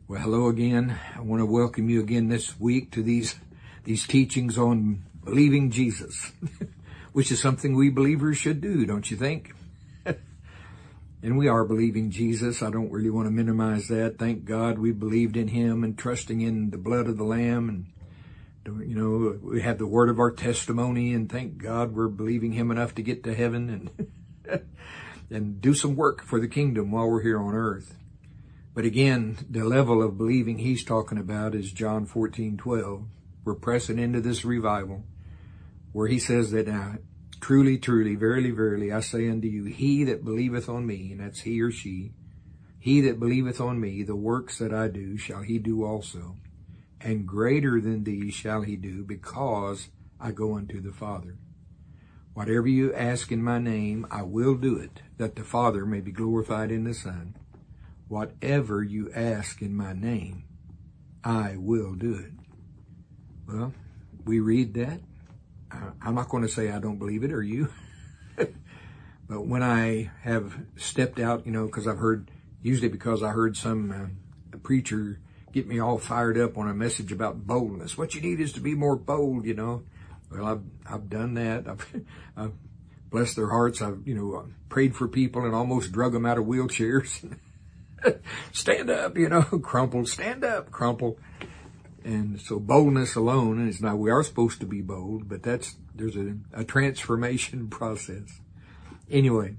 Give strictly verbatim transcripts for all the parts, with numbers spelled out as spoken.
Well, hello again. I want to welcome you again this week to these these teachings on believing Jesus, which is something we believers should do, don't you think? And we are believing Jesus. I don't really want to minimize that. Thank God we believed in him and trusting in the blood of the Lamb. And, you know, we have the word of our testimony, and thank God we're believing him enough to get to heaven and, and do some work for the kingdom while we're here on earth. But again, the level of believing he's talking about is John fourteen twelve. We're pressing into this revival where he says that, uh, truly, truly, verily, verily, I say unto you, he that believeth on me, and that's he or she, he that believeth on me, the works that I do shall he do also, and greater than these shall he do, because I go unto the Father. Whatever you ask in my name, I will do it, that the Father may be glorified in the Son. Whatever you ask in my name, I will do it. Well, we read that. I'm not going to say I don't believe it, or you. But when I have stepped out, you know, because I've heard, usually because I heard some uh, preacher get me all fired up on a message about boldness. What you need is to be more bold, you know. Well, I've, I've done that. I've, I've blessed their hearts. I've, you know, prayed for people and almost drug them out of wheelchairs. Stand up, you know, crumple, stand up, crumple. And so boldness alone is not, we are supposed to be bold, but that's, there's a, a transformation process. Anyway,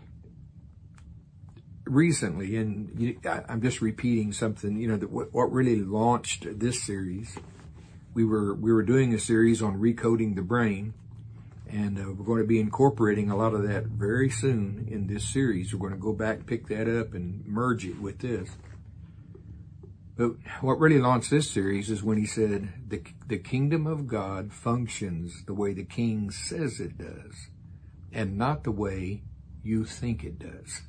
recently, and you, I, I'm just repeating something, you know, that what, what really launched this series, we were, we were doing a series on recoding the brain. And uh, we're going to be incorporating a lot of that very soon in this series. We're going to go back, pick that up, and merge it with this. But what really launched this series is when he said, the, the kingdom of God functions the way the king says it does, and not the way you think it does.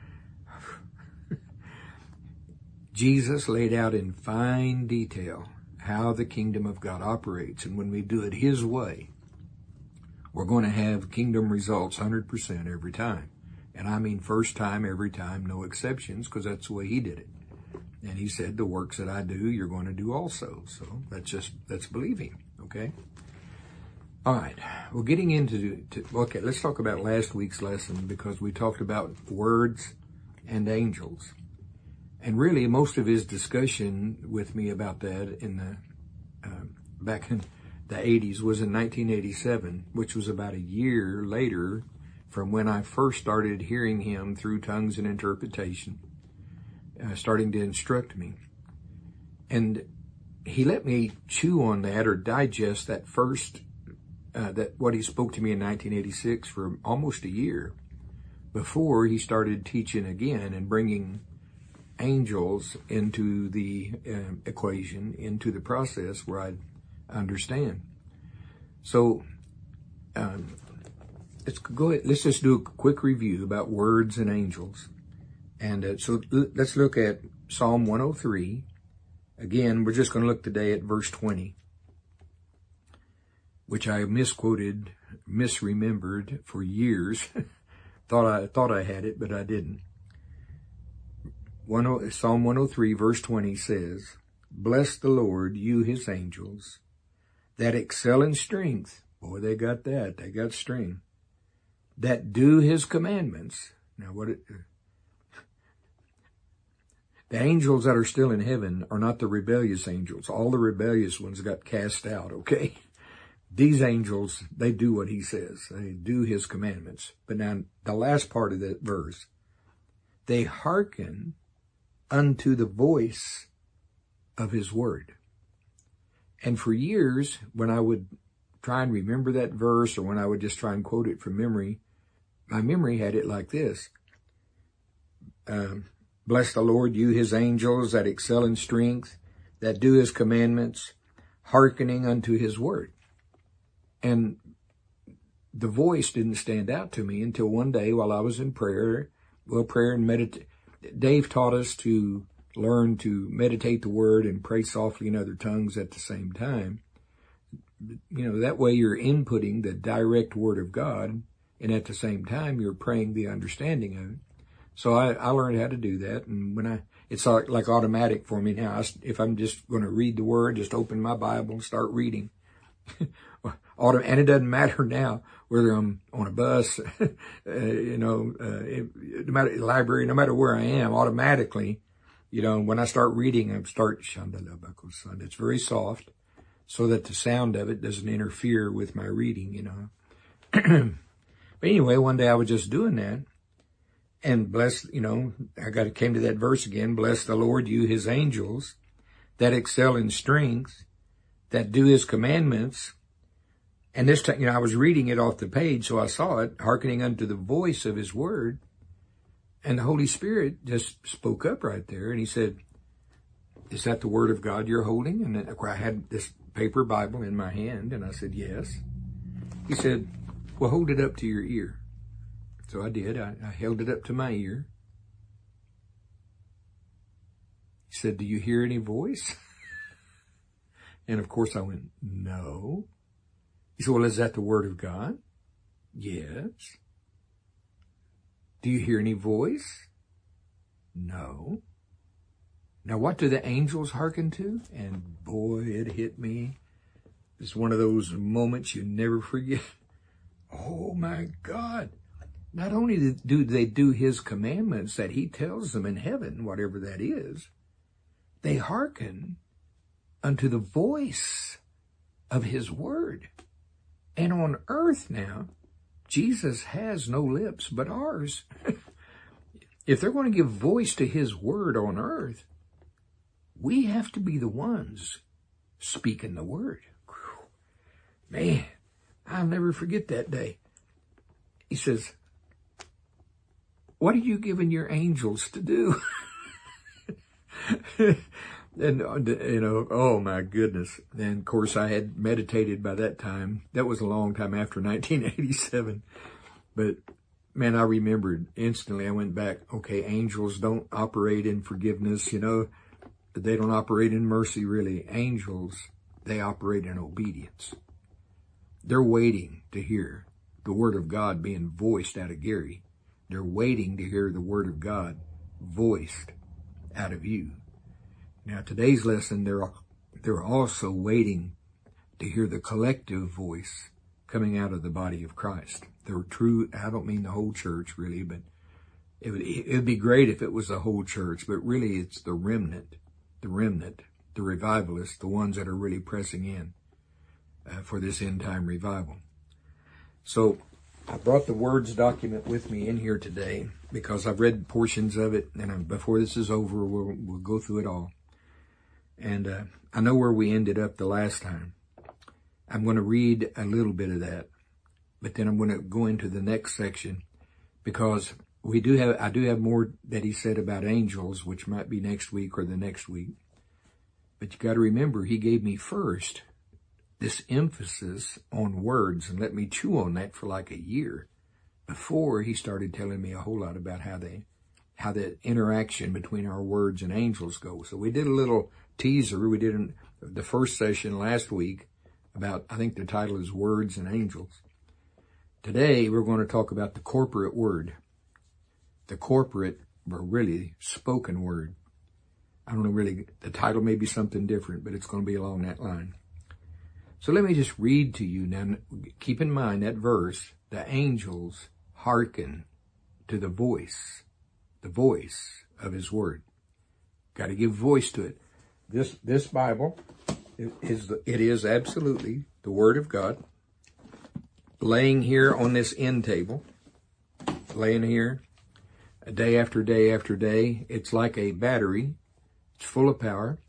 Jesus laid out in fine detail how the kingdom of God operates, and when we do it his way, we're going to have kingdom results one hundred percent every time. And I mean first time, every time, no exceptions, because that's the way he did it. And he said, the works that I do, you're going to do also. So that's just, that's believing, okay? All right, well, getting into, to, okay, let's talk about last week's lesson, because we talked about words and angels. And really, most of his discussion with me about that in the, uh, back in the eighties was in nineteen eighty-seven, which was about a year later from when I first started hearing him through tongues and interpretation, uh, starting to instruct me. And he let me chew on that or digest that first, uh, that what he spoke to me in nineteen eighty-six for almost a year before he started teaching again and bringing angels into the uh, equation, into the process where I'd understand. So, um, let's go ahead. Let's just do a quick review about words and angels. And uh, so l- let's look at Psalm one oh three. Again, we're just going to look today at verse twenty, which I misquoted, misremembered for years. thought I thought I had it, but I didn't. Psalm one oh three, verse twenty says, "Bless the Lord, you his angels, that excel in strength." Boy, they got that. They got strength. "That do his commandments." Now, what it, the angels that are still in heaven are not the rebellious angels. All the rebellious ones got cast out, okay? These angels, they do what he says. They do his commandments. But now, the last part of that verse, "They hearken unto the voice of his word." And for years, when I would try and remember that verse, or when I would just try and quote it from memory, my memory had it like this. Um, "Bless the Lord, you his angels that excel in strength, that do his commandments, hearkening unto his word." And the voice didn't stand out to me until one day while I was in prayer, well, prayer and meditation. Dave taught us to learn to meditate the word and pray softly in other tongues at the same time. You know, that way you're inputting the direct word of God, and at the same time you're praying the understanding of it. So I, I learned how to do that. And when I, it's like, like automatic for me now. I, if I'm just going to read the word, just open my Bible and start reading. Auto, and it doesn't matter now whether I'm on a bus, uh, you know, uh, it, no matter library, no matter where I am, automatically, you know, when I start reading, I start Shandalabakosand. It's very soft, so that the sound of it doesn't interfere with my reading, you know. But anyway, one day I was just doing that, and bless, you know, I got came to that verse again. Bless the Lord, you His angels, that excel in strength, that do His commandments. And this time, you know, I was reading it off the page, so I saw it, hearkening unto the voice of His word. And the Holy Spirit just spoke up right there, and He said, is that the word of God you're holding? And then, I had this paper Bible in my hand, and I said, yes. He said, well, hold it up to your ear. So I did. I, I held it up to my ear. He said, do you hear any voice? And of course I went, no. He said, well, is that the word of God? Yes. Do you hear any voice? No. Now, what do the angels hearken to? And boy, it hit me. It's one of those moments you never forget. Oh my God. Not only do they do His commandments that He tells them in heaven, whatever that is, they hearken unto the voice of His word. And on earth now, Jesus has no lips but ours. If they're going to give voice to His word on earth, we have to be the ones speaking the word. Man, I'll never forget that day. He says, what are you giving your angels to do? And, you know, oh my goodness. And of course I had meditated by that time. That was a long time after nineteen eighty-seven. But man, I remembered instantly. I went back, okay, angels don't operate in forgiveness, you know. They don't operate in mercy, really. Angels, they operate in obedience. They're waiting to hear the word of God being voiced out of Gary. They're waiting to hear the word of God voiced out of you. Now, today's lesson, they're, they're also waiting to hear the collective voice coming out of the body of Christ. They're true, I don't mean the whole church, really, but it would, it would be great if it was the whole church, but really it's the remnant, the remnant, the revivalists, the ones that are really pressing in uh, for this end-time revival. So I brought the Words document with me in here today because I've read portions of it, and before this is over, we'll, we'll go through it all. And uh, I know where we ended up the last time. I'm going to read a little bit of that, but then I'm going to go into the next section because we do have, I do have more that he said about angels, which might be next week or the next week. But you got to remember, he gave me first this emphasis on words and let me chew on that for like a year before he started telling me a whole lot about how they, how the interaction between our words and angels go. So we did a little teaser. We did in the first session last week about, I think the title is Words and Angels. Today, we're going to talk about the corporate word. The corporate, or really spoken word. I don't know really, the title may be something different, but it's going to be along that line. So let me just read to you now. Keep in mind that verse, the angels hearken to the voice, the voice of his word. Got to give voice to it. This, this Bible is, it is absolutely the word of God. Laying here on this end table, laying here day after day after day. It's like a battery. It's full of power,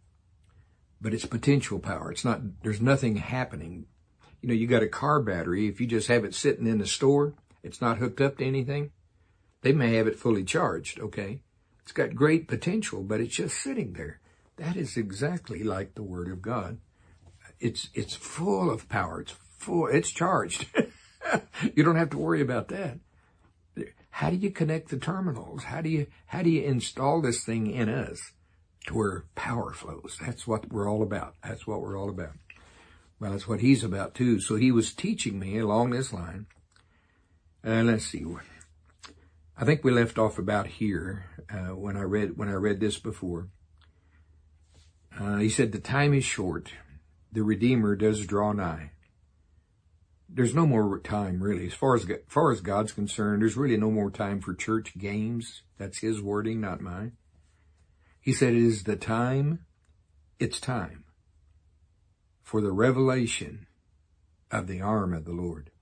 but it's potential power. It's not, there's nothing happening. You know, you got a car battery. If you just have it sitting in the store, it's not hooked up to anything. They may have it fully charged, okay? It's got great potential, but it's just sitting there. That is exactly like the Word of God. It's, it's full of power. It's full, it's charged. You don't have to worry about that. How do you connect the terminals? How do you, how do you install this thing in us to where power flows? That's what we're all about. That's what we're all about. Well, that's what he's about too. So he was teaching me along this line. And let's see. I think we left off about here uh, when I read when I read this before. Uh, he said, the time is short. The Redeemer does draw nigh. There's no more time, really. As far as, as far as God's concerned, there's really no more time for church games. That's his wording, not mine. He said, it is the time, it's time for the revelation of the arm of the Lord.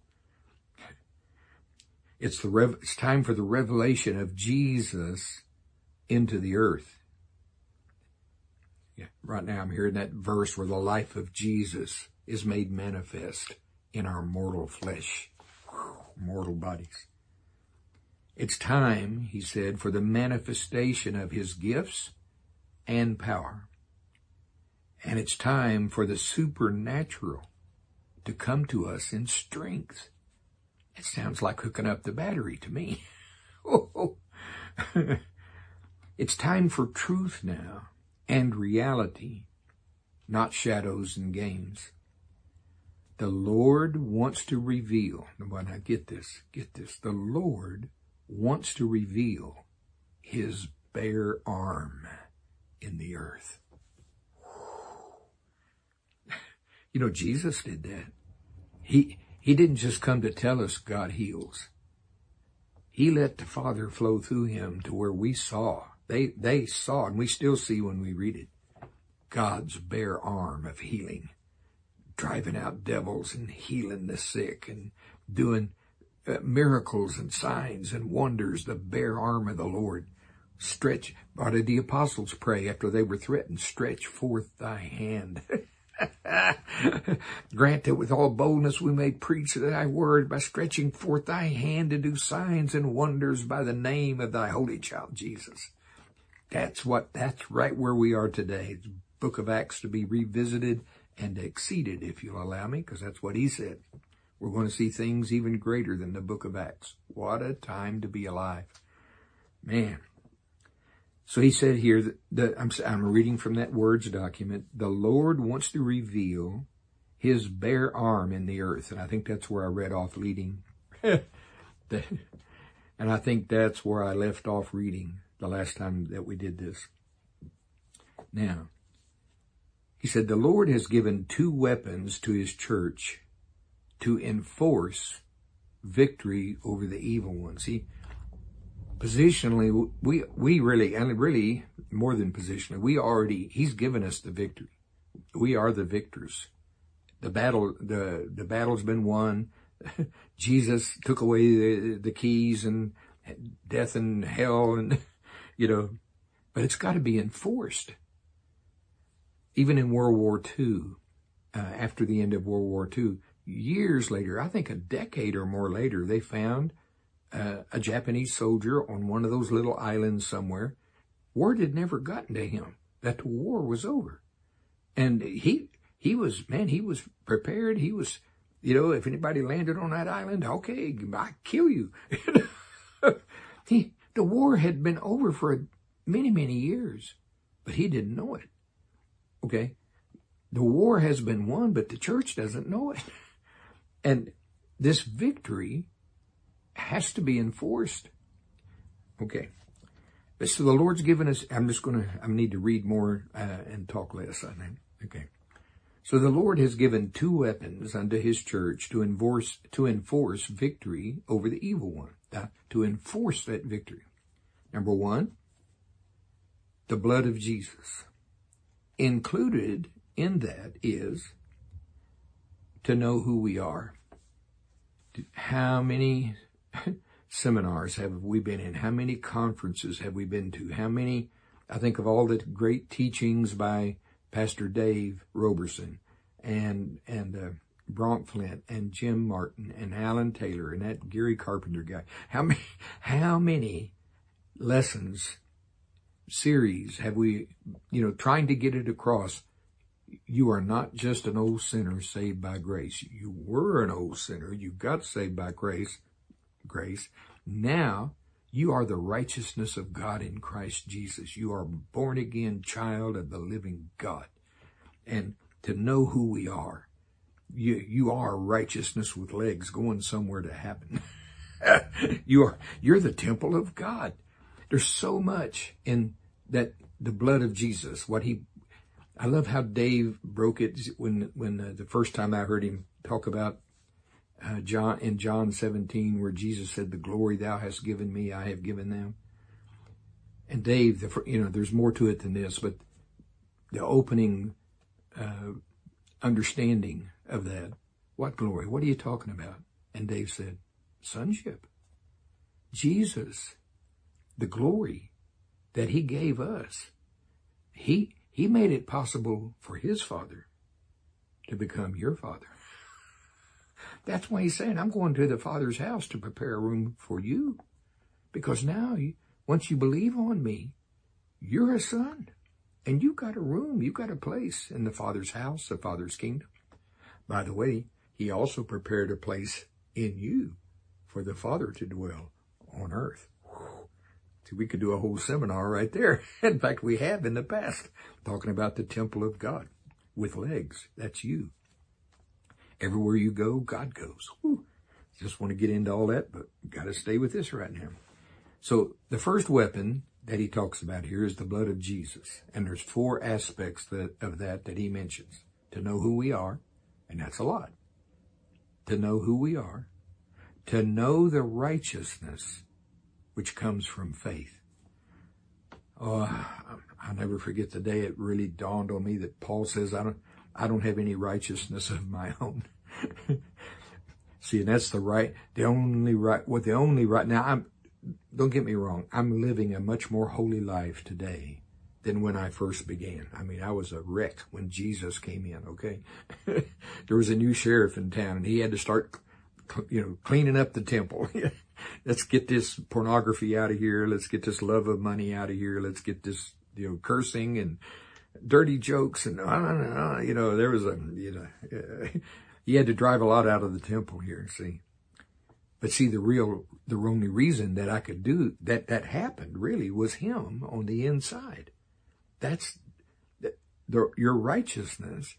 It's the rev- it's time for the revelation of Jesus into the earth. Yeah, right now I'm hearing that verse where the life of Jesus is made manifest in our mortal flesh, mortal bodies. It's time, he said, for the manifestation of his gifts and power. And it's time for the supernatural to come to us in strength. It sounds like hooking up the battery to me. It's time for truth now and reality, not shadows and games. The Lord wants to reveal, now get this, get this, the Lord wants to reveal his bare arm in the earth. You know, Jesus did that. He, he didn't just come to tell us God heals. He let the Father flow through him to where we saw. They, they saw, and we still see when we read it, God's bare arm of healing, driving out devils and healing the sick and doing uh, miracles and signs and wonders, the bare arm of the Lord. Stretch, why did the apostles pray after they were threatened? Stretch forth thy hand. Grant that with all boldness we may preach thy word by stretching forth thy hand to do signs and wonders by the name of thy holy child Jesus. That's what, that's right where we are today. The book of Acts to be revisited and exceeded, if you'll allow me, because that's what he said. We're going to see things even greater than the book of Acts. What a time to be alive. Man. So he said here, that, that I'm, I'm reading from that Words document, the Lord wants to reveal his bare arm in the earth. And I think that's where I read off leading. And I think that's where I left off reading the last time that we did this. Now, he said, the Lord has given two weapons to his church to enforce victory over the evil one. See, positionally, we, we really, and really more than positionally, we already, he's given us the victory. We are the victors. The battle, the, the battle's been won. Jesus took away the, the keys and death and hell and, you know, but it's got to be enforced. Even in World War Two, uh, after the end of World War Two, years later, I think a decade or more later, they found uh, a Japanese soldier on one of those little islands somewhere. Word had never gotten to him that the war was over. And he, he was, man, he was prepared. He was, you know, if anybody landed on that island, okay, I kill you. he, the war had been over for many, many years, but he didn't know it. Okay. The war has been won, but the church doesn't know it. And this victory has to be enforced. Okay. So the Lord's given us, I'm just going to, I need to read more uh, and talk less, I think. Okay. So the Lord has given two weapons unto his church to enforce, to enforce victory over the evil one, uh, to enforce that victory. Number one, the blood of Jesus. Included in that is to know who we are. How many seminars have we been in? How many conferences have we been to? How many, I think of all the great teachings by Pastor Dave Roberson and, and, uh, Bronk Flint and Jim Martin and Alan Taylor and that Gary Carpenter guy. How many, how many lessons, series have we, you know, trying to get it across? You are not just an old sinner saved by grace. You were an old sinner. You got saved by grace. Grace. Now you are the righteousness of God in Christ Jesus. You are born again child of the living God. And to know who we are, you, you are righteousness with legs going somewhere to happen. you are, you're the temple of God. There's so much in that, the blood of Jesus, what he, I love how Dave broke it when, when uh, the first time I heard him talk about uh, John, in John seventeen, where Jesus said, the glory thou hast given me, I have given them. And Dave, the, you know, there's more to it than this, but the opening uh, understanding of that, what glory? What are you talking about? And Dave said, sonship. Jesus, the glory that he gave us, he he made it possible for his Father to become your Father. That's why he's saying, I'm going to the Father's house to prepare a room for you. Because now, you, once you believe on me, you're a son. And you got a room, you got a place in the Father's house, the Father's kingdom. By the way, he also prepared a place in you for the Father to dwell on earth. See, we could do a whole seminar right there. In fact, we have in the past, talking about the temple of God with legs. That's you. Everywhere you go, God goes. Whew. Just want to get into all that, but got to stay with this right now. So the first weapon that he talks about here is the blood of Jesus. And there's four aspects that, of that that he mentions. To know who we are, and that's a lot. To know who we are. To know the righteousness which comes from faith. Oh, I'll never forget the day it really dawned on me that Paul says, I don't, I don't have any righteousness of my own. See, and that's the right, the only right, what the only right, now I'm, don't get me wrong, I'm living a much more holy life today than when I first began. I mean, I was a wreck when Jesus came in, okay? There was a new sheriff in town and he had to start, you know, cleaning up the temple. Let's get this pornography out of here. Let's get this love of money out of here. Let's get this, you know, cursing and dirty jokes. And, uh, you know, there was a, you know, uh, he had to drive a lot out of the temple here, see. But see, the real, the only reason that I could do, that, that happened really was him on the inside. That's, the, the your righteousness.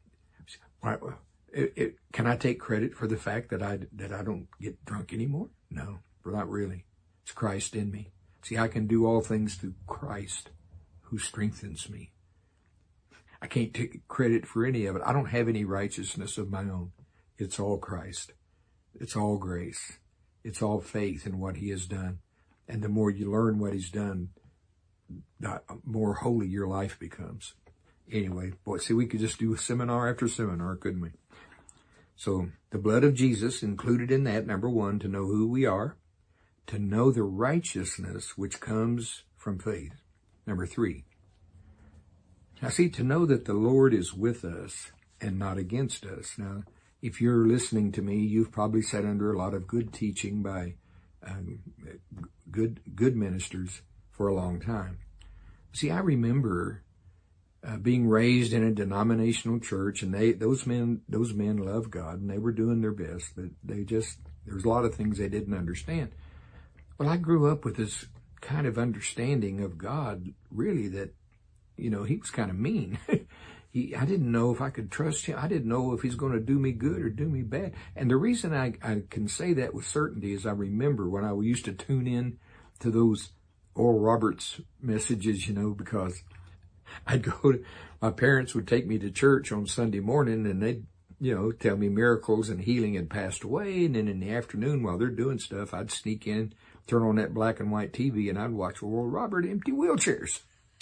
It, it, can I take credit for the fact that I, that I don't get drunk anymore? No, not really. It's Christ in me. See, I can do all things through Christ who strengthens me. I can't take credit for any of it. I don't have any righteousness of my own. It's all Christ. It's all grace. It's all faith in what he has done. And the more you learn what he's done, the more holy your life becomes. Anyway, boy, see, we could just do seminar after seminar, couldn't we? So the blood of Jesus included in that, number one, to know who we are, to know the righteousness which comes from faith. Number three, now see, to know that the Lord is with us and not against us. Now, if you're listening to me, you've probably sat under a lot of good teaching by um, good good ministers for a long time. See, I remember Uh, being raised in a denominational church, and they, those men, those men loved God, and they were doing their best, but they just, there was a lot of things they didn't understand. Well, I grew up with this kind of understanding of God, really, that, you know, he was kind of mean. he, I didn't know if I could trust him. I didn't know if he's going to do me good or do me bad. And the reason I, I can say that with certainty is I remember when I used to tune in to those Oral Roberts messages, you know, because I'd go to, my parents would take me to church on Sunday morning and they'd, you know, tell me miracles and healing had passed away. And then in the afternoon while they're doing stuff, I'd sneak in, turn on that black and white T V and I'd watch Oral Robert empty wheelchairs.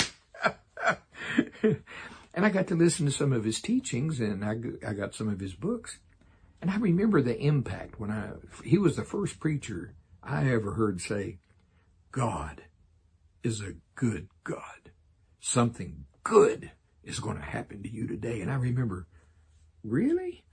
And I got to listen to some of his teachings and I, I got some of his books. And I remember the impact when I, he was the first preacher I ever heard say, God is a good God. Something good is going to happen to you today. And I remember, really?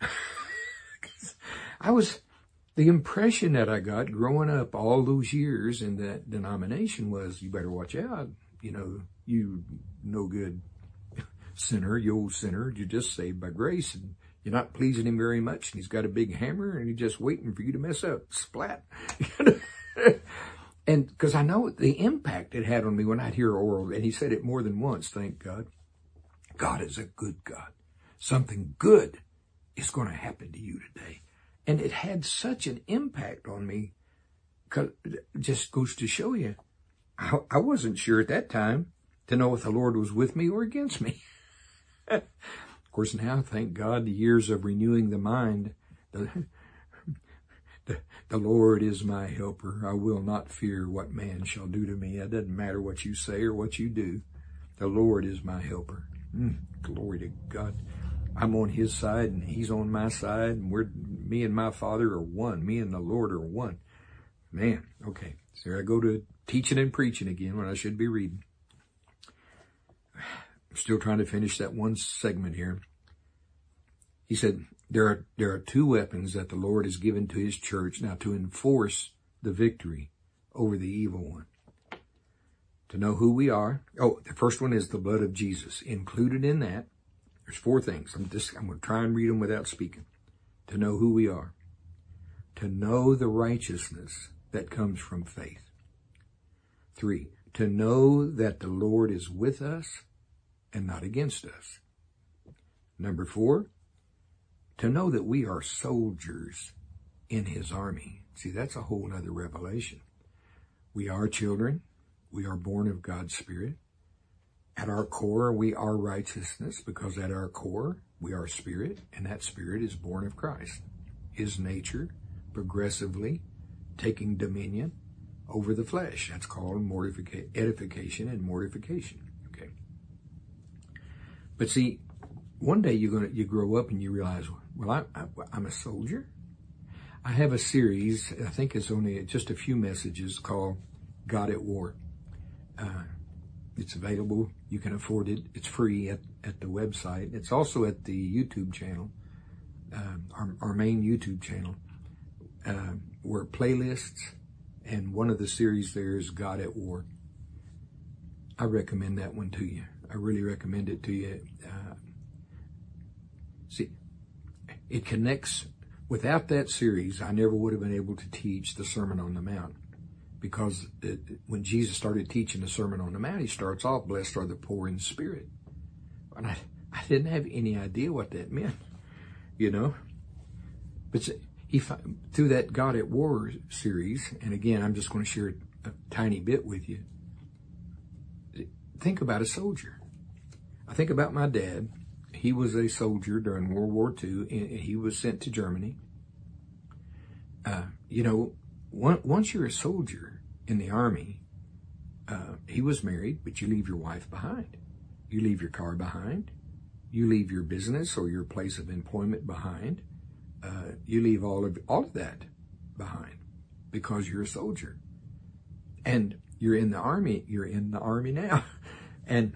I was, the impression that I got growing up all those years in that denomination was, you better watch out. You know, you no good sinner, you old sinner, you're just saved by grace and you're not pleasing him very much. And he's got a big hammer and he's just waiting for you to mess up. Splat. And because I know the impact it had on me when I'd hear Oral, and he said it more than once, thank God. God is a good God. Something good is going to happen to you today. And it had such an impact on me 'Cause it just goes to show you, I, I wasn't sure at that time to know if the Lord was with me or against me. Of course, now, thank God, the years of renewing the mind, the, the, the Lord is my helper. I will not fear what man shall do to me. It doesn't matter what you say or what you do. The Lord is my helper. Mm, glory to God. I'm on his side and he's on my side, and we're, me and my Father are one. Me and the Lord are one. Man, okay. So I go to teaching and preaching again when I should be reading. I'm still trying to finish that one segment here. He said, there are, there are two weapons that the Lord has given to his church now to enforce the victory over the evil one. To know who we are. Oh, the first one is the blood of Jesus. Included in that, there's four things. I'm just, I'm going to try and read them without speaking. To know who we are. To know the righteousness that comes from faith. Three, to know that the Lord is with us and not against us. Number four, to know that we are soldiers in his army. See, that's a whole other revelation. We are children. We are born of God's Spirit. At our core, we are righteousness, because at our core, we are spirit, and that spirit is born of Christ. His nature, progressively taking dominion over the flesh. That's called mortification, edification and mortification. Okay. But see, one day you're gonna you grow up and you realize, well, I, I, I'm a soldier. I have a series. I think it's only just a few messages called God at War. Uh, it's available. You can afford it. It's free at, at the website. It's also at the YouTube channel, uh, our, our main YouTube channel, uh, where playlists, and one of the series there is God at War. I recommend that one to you. I really recommend it to you. Uh, see, it connects. Without that series, I never would have been able to teach the Sermon on the Mount. Because it, when Jesus started teaching the Sermon on the Mount, he starts off, blessed are the poor in spirit. And I, I didn't have any idea what that meant, you know. But he, through that God at War series, and again, I'm just going to share a tiny bit with you. Think about a soldier. I think about my dad. He was a soldier during World War Two, and he was sent to Germany. Uh, you know, once you're a soldier in the army, uh, he was married, but you leave your wife behind. You leave your car behind. You leave your business or your place of employment behind. Uh, you leave all of all of that behind because you're a soldier. And you're in the army. You're in the army now. And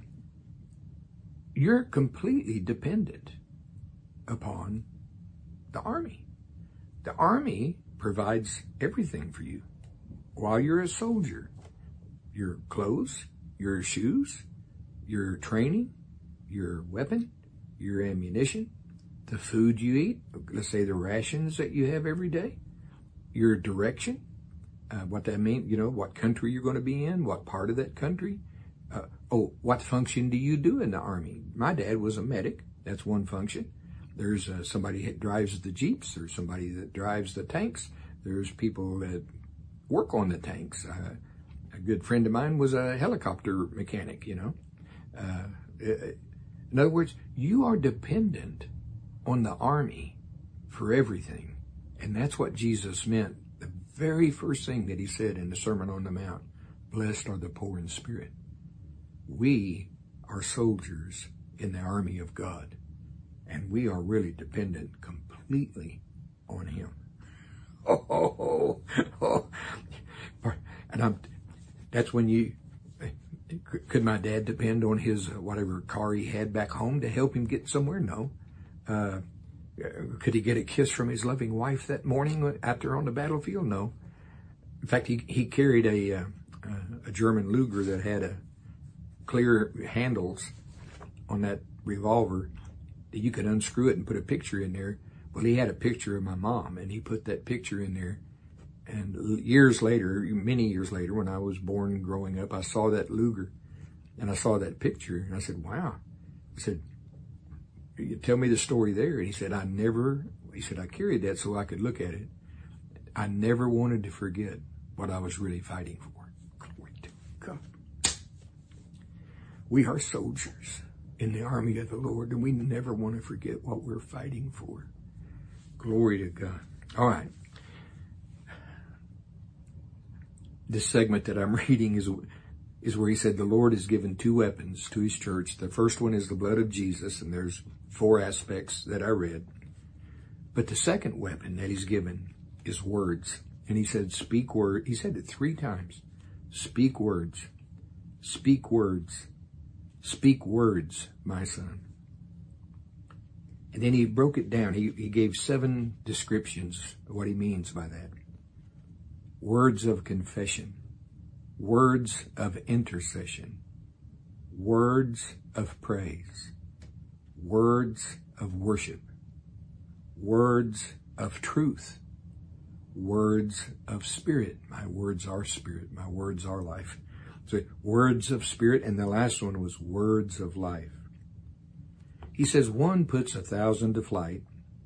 you're completely dependent upon the army. The army provides everything for you while you're a soldier. Your clothes, your shoes, your training, your weapon, your ammunition, the food you eat, let's say the rations that you have every day, your direction, uh, what that means, you know, what country you're going to be in, what part of that country. Uh, oh, what function do you do in the army? My dad was a medic. That's one function. There's uh, somebody that drives the Jeeps. There's somebody that drives the tanks. There's people that work on the tanks. Uh, a good friend of mine was a helicopter mechanic, you know. Uh, in other words, you are dependent on the army for everything. And that's what Jesus meant. The very first thing that he said in the Sermon on the Mount, blessed are the poor in spirit. We are soldiers in the army of God. And we are really dependent completely on him. Oh, oh, oh, oh. And I'm, that's when you, could my dad depend on his, whatever car he had back home to help him get somewhere? No. Uh, could he get a kiss from his loving wife that morning after on the battlefield? No. In fact, he, he carried a, uh, a German Luger that had a clear handles on that revolver. You could unscrew it and put a picture in there. Well, he had a picture of my mom, and he put that picture in there. And years later, many years later, when I was born growing up, I saw that Luger, and I saw that picture, and I said, wow. I said, tell me the story there. And he said, I never, he said, I carried that so I could look at it. I never wanted to forget what I was really fighting for. Glory to God. We are soldiers in the army of the Lord, and we never want to forget what we're fighting for. Glory to God. All right. This segment that I'm reading is, is where he said the Lord has given two weapons to his church. The first one is the blood of Jesus, and there's four aspects that I read. But the second weapon that he's given is words. And he said, speak word. He said it three times. Speak words. Speak words. Speak words, my son. And then he broke it down. He, he gave seven descriptions of what he means by that. Words of confession. Words of intercession. Words of praise. Words of worship. Words of truth. Words of spirit. My words are spirit. My words are life. So words of spirit, and the last one was words of life. He says one puts a thousand to flight.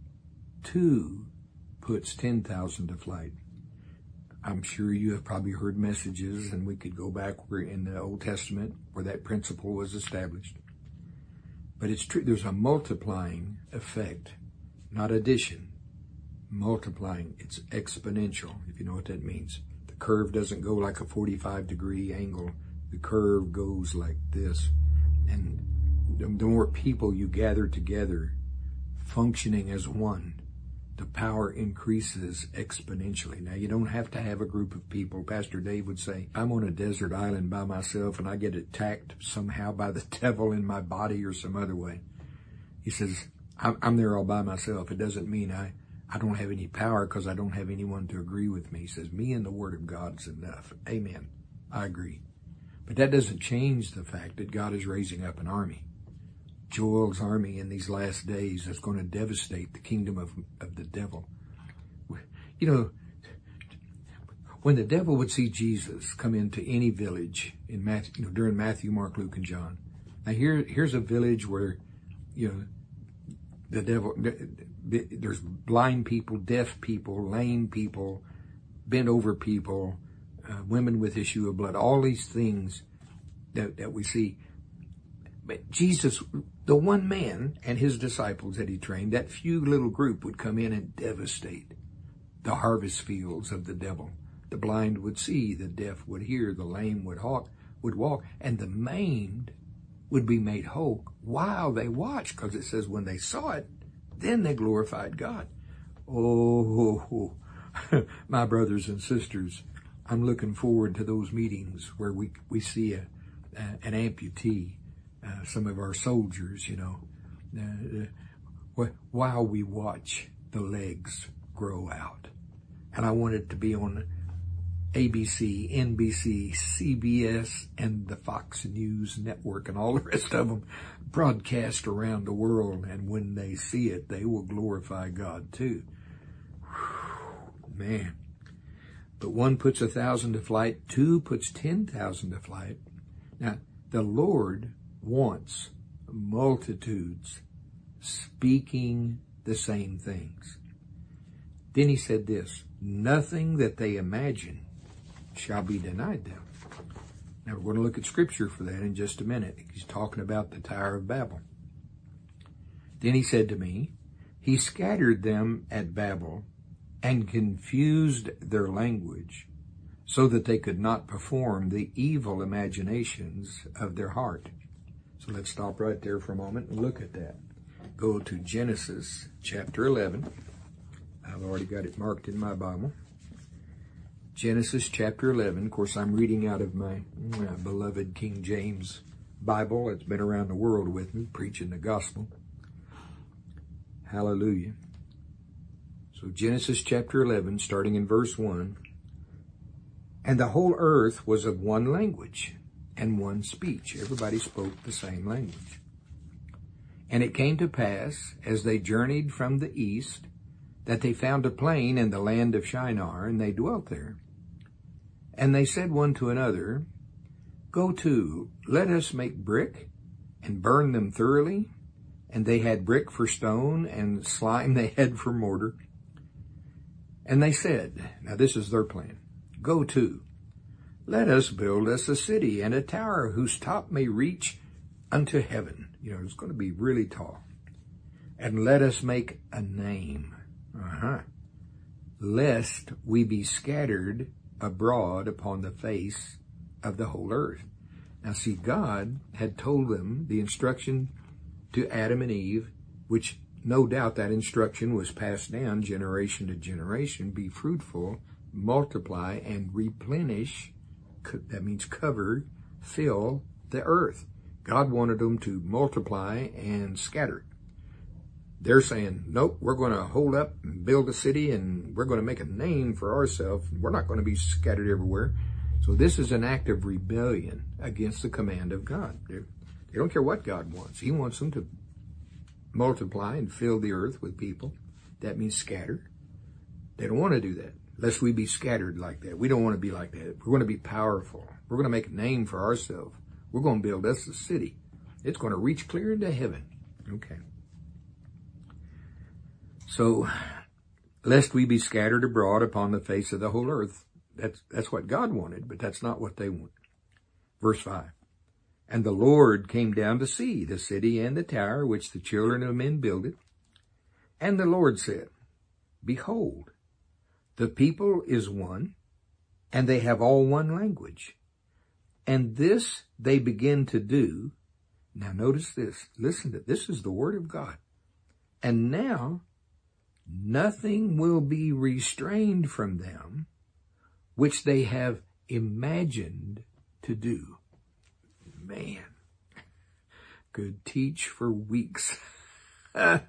Two puts ten thousand to flight. I'm sure you have probably heard messages, and we could go back where in the Old Testament where that principle was established. But it's true. There's a multiplying effect, not addition. Multiplying. It's exponential, if you know what that means. The curve doesn't go like a forty-five degree angle. The curve goes like this. And the more people you gather together, functioning as one, the power increases exponentially. Now, you don't have to have a group of people. Pastor Dave would say, I'm on a desert island by myself and I get attacked somehow by the devil in my body or some other way. He says, I'm, I'm there all by myself. It doesn't mean I, I don't have any power because I don't have anyone to agree with me. He says, me and the Word of God is enough. Amen. I agree. But that doesn't change the fact that God is raising up an army. Joel's army in these last days is going to devastate the kingdom of, of the devil. You know, when the devil would see Jesus come into any village in Matthew, you know, during Matthew, Mark, Luke, and John. Now here, here's a village where, you know, the devil, there's blind people, deaf people, lame people, bent over people, uh, women with issue of blood, all these things that, that we see. But Jesus, the one man and his disciples that he trained, that few little group would come in and devastate the harvest fields of the devil. The blind would see, the deaf would hear, the lame would walk, would walk, and the maimed would be made whole while they watched, because it says when they saw it, then they glorified God. Oh, my brothers and sisters, I'm looking forward to those meetings where we, we see a, a, an amputee. Uh, some of our soldiers, you know, uh, uh, while we watch the legs grow out. And I want it to be on A B C, N B C, C B S, and the Fox News Network, and all the rest of them broadcast around the world. And when they see it, they will glorify God too. Whew, man. But one puts a thousand to flight, two puts ten thousand to flight. Now, the Lord wants multitudes speaking the same things. Then he said this, nothing that they imagine shall be denied them. Now we're going to look at scripture for that in just a minute. He's talking about the Tower of Babel. Then he said to me, he scattered them at Babel and confused their language so that they could not perform the evil imaginations of their heart. So let's stop right there for a moment and look at that. Go to Genesis chapter eleven. I've already got it marked in my Bible. Genesis chapter eleven. Of course, I'm reading out of my, my beloved King James Bible. It's been around the world with me, preaching the gospel. Hallelujah. So Genesis chapter eleven, starting in verse one. And the whole earth was of one language and one speech. Everybody spoke the same language. And it came to pass, as they journeyed from the east, that they found a plain in the land of Shinar, and they dwelt there. And they said one to another, Go to, let us make brick, and burn them thoroughly. And they had brick for stone, and slime they had for mortar. And they said, now this is their plan, Go to, let us build us a city and a tower whose top may reach unto heaven. You know, it's going to be really tall. And let us make a name. Uh-huh. Lest we be scattered abroad upon the face of the whole earth. Now see, God had told them the instruction to Adam and Eve, which no doubt that instruction was passed down generation to generation. Be fruitful, multiply, and replenish. That means cover, fill the earth. God wanted them to multiply and scatter. They're saying, nope, we're going to hold up and build a city and we're going to make a name for ourselves. We're not going to be scattered everywhere. So this is an act of rebellion against the command of God. They're, they don't care what God wants. He wants them to multiply and fill the earth with people. That means scatter. They don't want to do that, lest we be scattered like that. We don't want to be like that. We're going to be powerful. We're going to make a name for ourselves. We're going to build us a city. It's going to reach clear into heaven. Okay. So, lest we be scattered abroad upon the face of the whole earth. That's, that's what God wanted, but that's not what they want. Verse five. And the Lord came down to see the city and the tower which the children of men builded. And the Lord said, Behold, the people is one, and they have all one language. And this they begin to do. Now notice this. Listen to this. Is the word of God. And now nothing will be restrained from them, which they have imagined to do. Man, could teach for weeks. Oh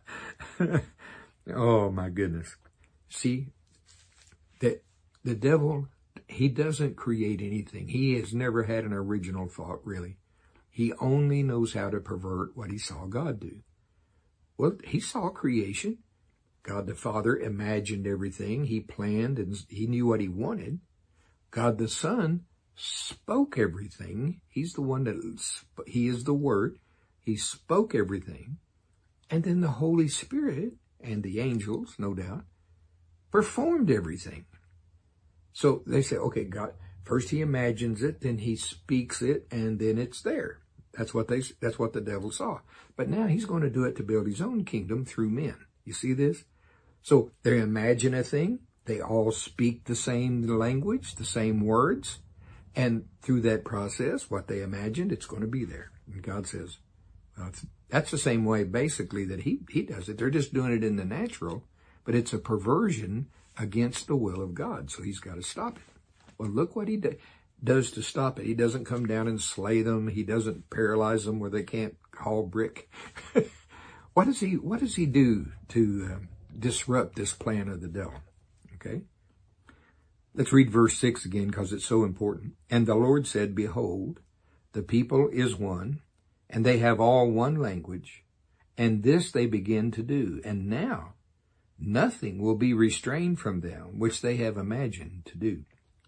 my goodness. See, that the devil, he doesn't create anything. He has never had an original thought, really. He only knows how to pervert what he saw God do. Well, he saw creation. God the Father imagined everything. He planned and he knew what he wanted. God the Son spoke everything. He's the one that, he is the Word. He spoke everything. And then the Holy Spirit and the angels, no doubt, performed everything. So they say, okay, God, first he imagines it, then he speaks it, and then it's there. That's what they, that's what the devil saw. But now he's going to do it to build his own kingdom through men. You see this? So they imagine a thing. They all speak the same language, the same words. And through that process, what they imagined, it's going to be there. And God says, well, that's the same way basically that he, he does it. They're just doing it in the natural, but it's a perversion against the will of God. So he's got to stop it. Well, look what he do, does to stop it. He doesn't come down and slay them. He doesn't paralyze them where they can't haul brick. What does he, what does he do to uh, disrupt this plan of the devil? Okay. Let's read verse six again because it's so important. And the Lord said, Behold, the people is one, and they have all one language, and this they begin to do. And now nothing will be restrained from them, which they have imagined to do.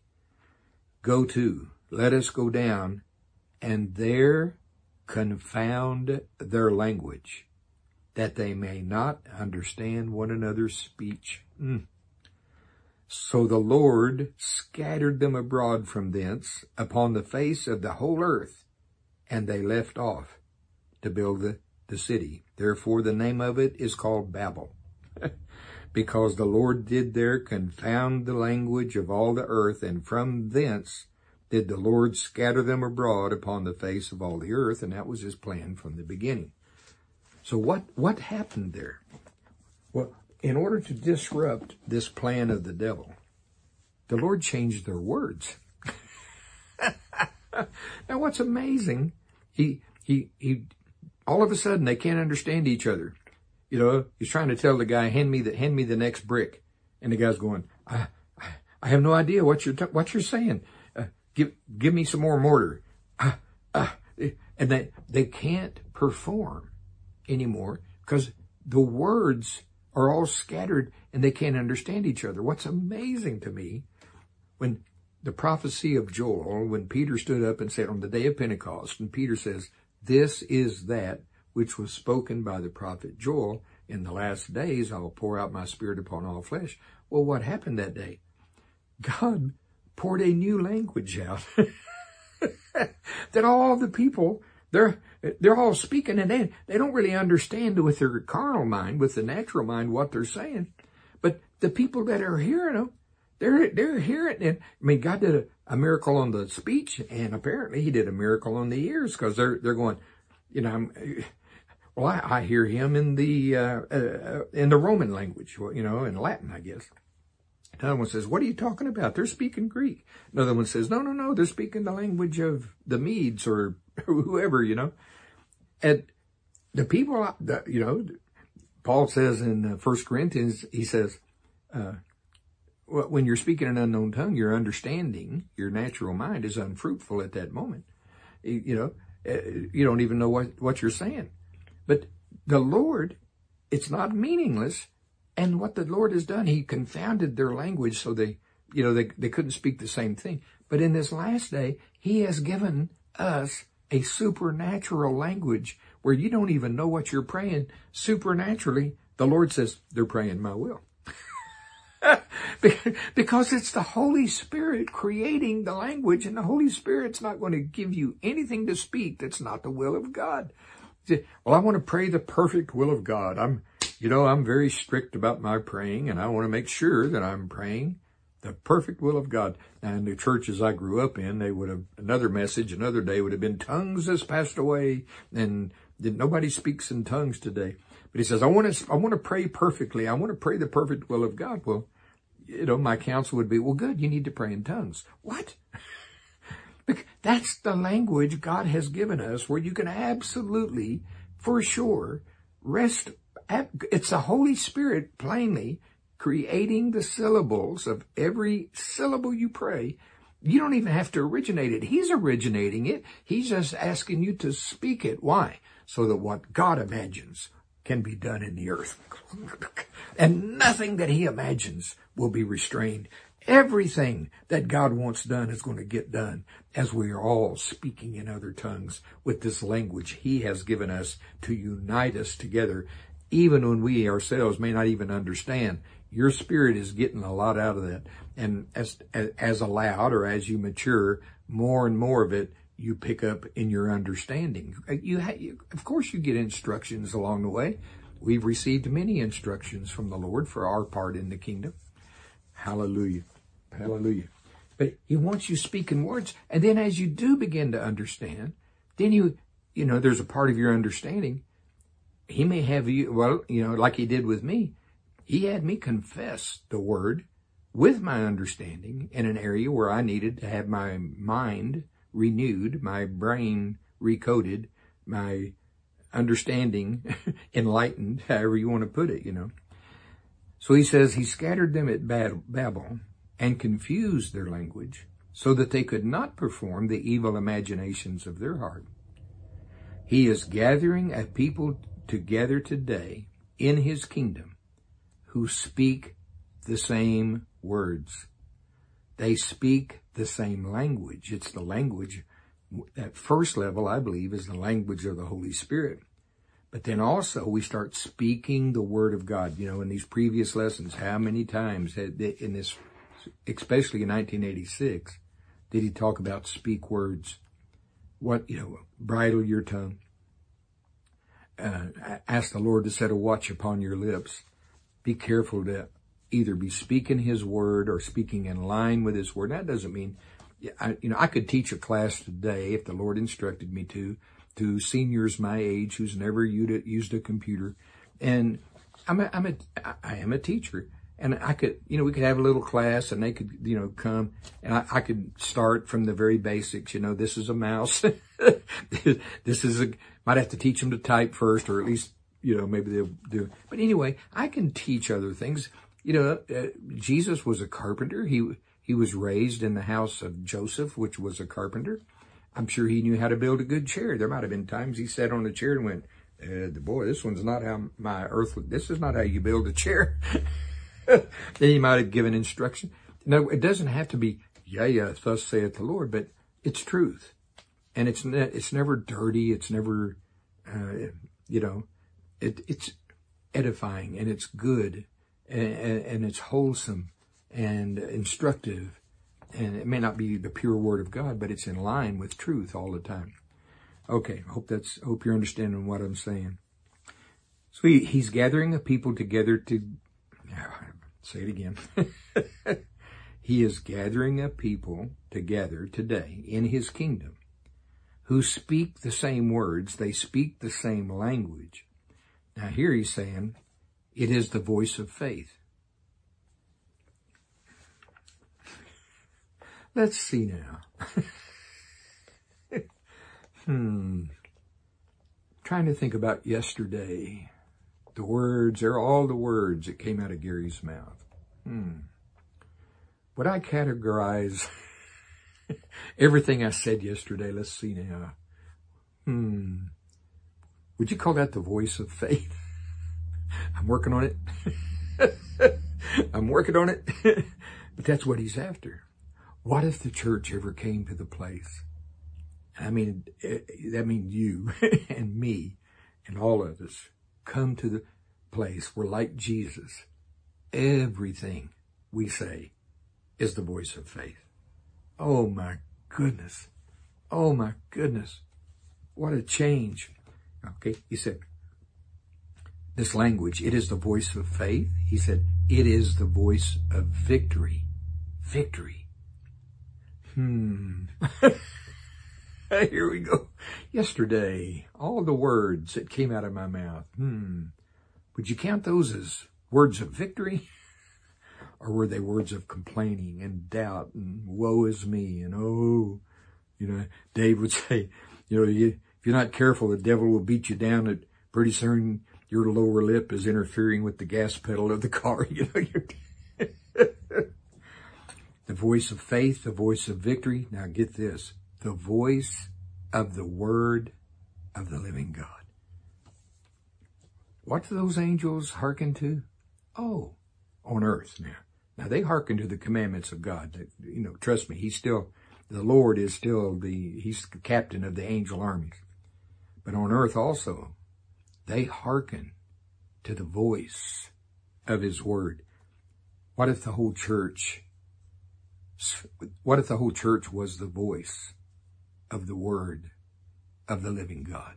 Go to, let us go down, and there confound their language, that they may not understand one another's speech. Mm. So the Lord scattered them abroad from thence upon the face of the whole earth, and they left off to build the, the city. Therefore the name of it is called Babel, because the Lord did there confound the language of all the earth, and from thence did the Lord scatter them abroad upon the face of all the earth, and that was his plan from the beginning. So what, what happened there? Well, in order to disrupt this plan of the devil, the Lord changed their words. Now what's amazing, he, he, he, all of a sudden they can't understand each other. You know, he's trying to tell the guy, hand me the, hand me the next brick. And the guy's going, I, I, I have no idea what you're, what you're saying. Uh, give, give me some more mortar. Uh, uh, and they, they can't perform anymore because the words are all scattered and they can't understand each other. What's amazing to me, when the prophecy of Joel, when Peter stood up and said on the day of Pentecost, and Peter says, this is that which was spoken by the prophet Joel, in the last days I will pour out my spirit upon all flesh. Well, what happened that day? God poured a new language out. That all the people, they're, they're all speaking, and they, they don't really understand with their carnal mind, with the natural mind, what they're saying. But the people that are hearing them, they're, they're hearing it. I mean, God did a, a miracle on the speech, and apparently he did a miracle on the ears, because they're, they're going, you know, well, I, I hear him in the, uh, uh, in the Roman language, you know, in Latin, I guess. Another one says, what are you talking about? They're speaking Greek. Another one says, no, no, no, they're speaking the language of the Medes or whoever, you know. And the people, you know, Paul says in First Corinthians, he says, uh, when you're speaking an unknown tongue, your understanding, your natural mind is unfruitful at that moment. You know, you don't even know what, what you're saying. But the Lord, it's not meaningless. And what the Lord has done, he confounded their language so they, you know, they, they couldn't speak the same thing. But in this last day, he has given us a supernatural language where you don't even know what you're praying. Supernaturally, the Lord says, they're praying my will. Because it's the Holy Spirit creating the language, and the Holy Spirit's not going to give you anything to speak that's not the will of God. Well, I want to pray the perfect will of God. I'm, you know, I'm very strict about my praying, and I want to make sure that I'm praying the perfect will of God. Now, in the churches I grew up in, they would have, another message, another day would have been tongues has passed away, and nobody speaks in tongues today. But he says, I want to, I want to pray perfectly. I want to pray the perfect will of God. Well, you know, my counsel would be, well, good, you need to pray in tongues. What? That's the language God has given us, where you can absolutely, for sure, rest. It's the Holy Spirit plainly creating the syllables of every syllable you pray. You don't even have to originate it. He's originating it. He's just asking you to speak it. Why? So that what God imagines can be done in the earth. And nothing that he imagines will be restrained. Everything that God wants done is going to get done as we are all speaking in other tongues with this language he has given us to unite us together, even when we ourselves may not even understand. Your spirit is getting a lot out of that. And as, as allowed, or as you mature, more and more of it you pick up in your understanding. You, ha- you of course, you get instructions along the way. We've received many instructions from the Lord for our part in the kingdom. Hallelujah. Hallelujah. But he wants you speaking words. And then as you do begin to understand, then you, you know, there's a part of your understanding. He may have you, well, you know, like he did with me. He had me confess the word with my understanding in an area where I needed to have my mind renewed, my brain recoded, my understanding enlightened, however you want to put it, you know. So he says he scattered them at Babel and confused their language so that they could not perform the evil imaginations of their heart. He is gathering a people together today in his kingdom who speak the same words. They speak the same language. It's the language, at first level, I believe, is the language of the Holy Spirit. But then also we start speaking the word of God. You know, in these previous lessons, how many times had they, in this, especially in nineteen eighty-six, did he talk about speak words? What, you know, bridle your tongue. Uh, ask the Lord to set a watch upon your lips. Be careful to either be speaking his word or speaking in line with his word. That doesn't mean, I, you know, I could teach a class today if the Lord instructed me to, to seniors my age who's never used a computer. And I'm a, I'm a, I am a teacher. And I could, you know, we could have a little class and they could, you know, come and I, I could start from the very basics. You know, this is a mouse. This is a, might have to teach them to type first, or at least, you know, maybe they'll do. But anyway, I can teach other things. You know, uh, Jesus was a carpenter. He, he was raised in the house of Joseph, which was a carpenter. I'm sure he knew how to build a good chair. There might have been times he sat on the chair and went, uh, boy, this one's not how my earthly, this is not how you build a chair. Then he might have given instruction. No, it doesn't have to be, yeah, yeah, thus saith the Lord, but it's truth. And it's ne- it's never dirty. It's never, uh, you know, it, it's edifying and it's good and, and it's wholesome and instructive. And it may not be the pure word of God, but it's in line with truth all the time. Okay, I hope that's, hope you're understanding what I'm saying. So he, he's gathering a people together to, say it again. He is gathering a people together today in his kingdom who speak the same words. They speak the same language. Now here he's saying, it is the voice of faith. Let's see now. hmm. Trying to think about yesterday. The words, they're all the words that came out of Gary's mouth. Hmm. Would I categorize everything I said yesterday? Let's see now. Hmm. Would you call that the voice of faith? I'm working on it. I'm working on it. But that's what he's after. What if the church ever came to the place? I mean, that means you and me and all of us come to the place where, like Jesus, everything we say is the voice of faith. Oh my goodness. Oh my goodness. What a change. Okay, he said, this language, it is the voice of faith. He said, it is the voice of victory. Victory. Hmm. Here we go. Yesterday, all the words that came out of my mouth. Hmm. Would you count those as words of victory? Or were they words of complaining and doubt and woe is me and oh, you know, Dave would say, you know, you, if you're not careful, the devil will beat you down at pretty soon your lower lip is interfering with the gas pedal of the car. You know, you're the voice of faith, the voice of victory. Now get this, the voice of the word of the living God. What do those angels hearken to? Oh, on earth now. Now they hearken to the commandments of God. You know, trust me, he's still, the Lord is still the, he's the captain of the angel armies. But on earth also, they hearken to the voice of his word. What if the whole church, what if the whole church was the voice of the word of the living God?